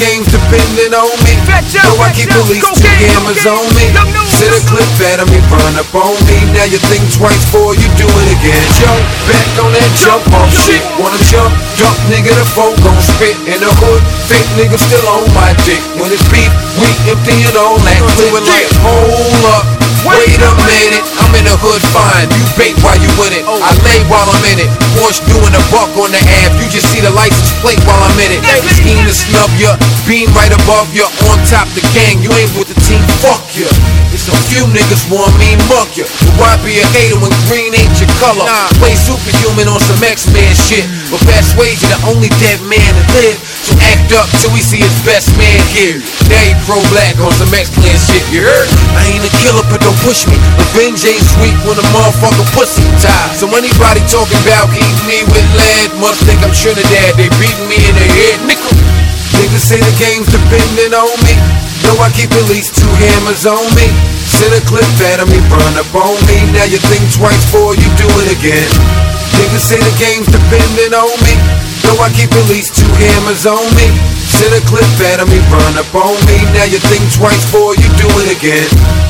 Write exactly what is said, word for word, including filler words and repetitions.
game's depending on me. So I keep at least two hammers on me. Sit a clip at me, run up on me. Now you think twice before you do it again. Jump back on that jump off shit. Wanna jump, dump, nigga, the folk gon' spit. In the hood, fake nigga still on my dick. When it's beef, we emptying all that clip. Like, hold up, wait a minute. I'm in the hood fine, you bait while you in it. I lay while I'm in it. Porsche doing a buck on the ab. You just see the license plate while I'm in it. Scheme to snub ya, beam right above ya. On top the gang, you ain't with the team, fuck ya. It's a few niggas want me muck ya. But why be a hater when green ain't your color? Play superhuman on some X-Men shit. But Fast Wage, you're the only dead man to live. So act up till we see his best man here. Now he pro-black on some X-Clan shit, you heard? I ain't a killer, but don't push me. Revenge ain't sweet when a motherfucker pussy tied. So anybody talking about eating me with lead must think I'm Trinidad. They beating me in the head, nickel. Niggas say the game's depending on me. Know I keep at least two hammers on me. Send a clip at me, run up on me. Now you think twice before you do it again. Niggas say the game's depending on me. Know I keep at least two hammers on me. Send a clip at me, run up on me. Now you think twice before you do it again.